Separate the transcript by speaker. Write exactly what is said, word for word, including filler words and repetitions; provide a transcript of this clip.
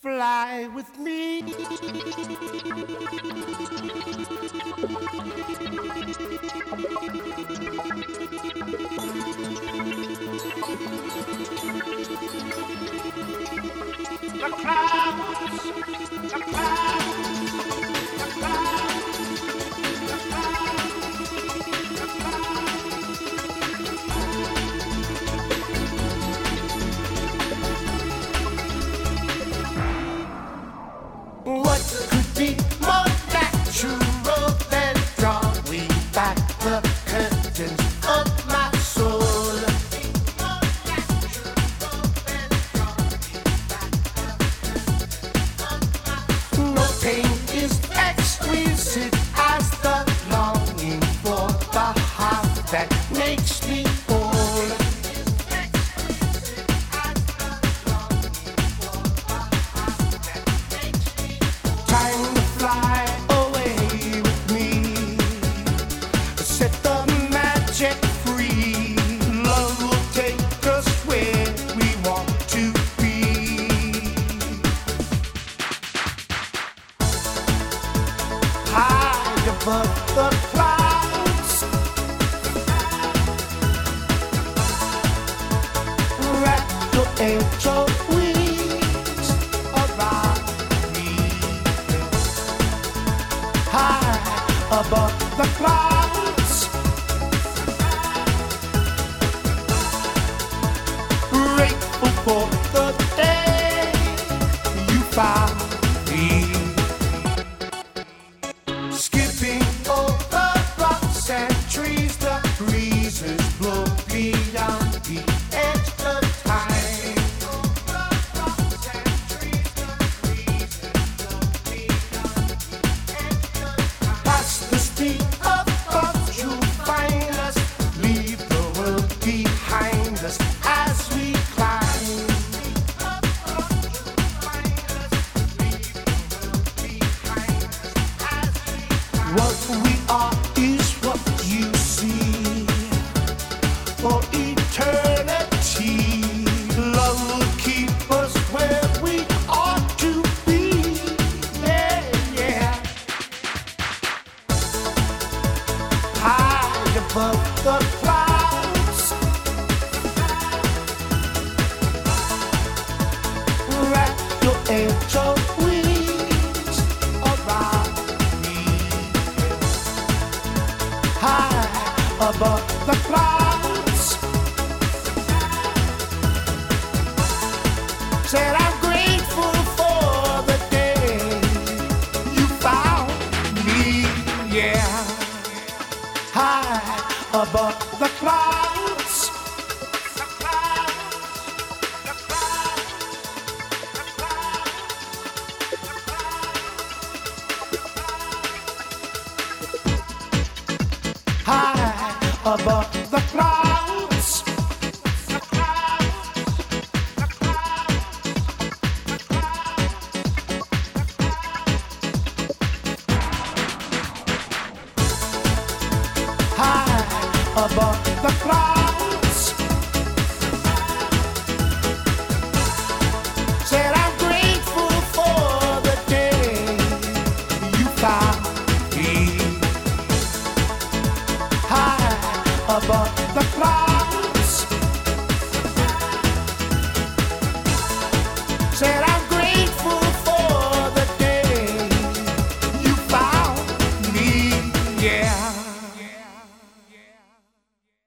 Speaker 1: Fly with me. The clouds, the clouds, the clouds, the What could be more natural than drawing back the curtains of my soul? No pain is exquisite as the longing for the heart that makes me whole. Time to fly away with me. Set the magic free. Love will take us where we want to be. High above the clouds, wrap your angel wings around me. High above the clouds, grateful for the day you found me. Skipping over rocks and trees, the breezes blow beyond the edge of time. Past the speed of thought, you'll find us. Leave the world behind us as we climb. What we are is what you see. For eternity, love will keep us where we ought to be. Yeah, yeah. High above the clouds, wrap your angel wings around me. High above the clouds, said I'm grateful for the day you found me. Yeah. High above the clouds, the clouds, the clouds, the clouds, high above the clouds, the clouds, the clouds, high above the clouds.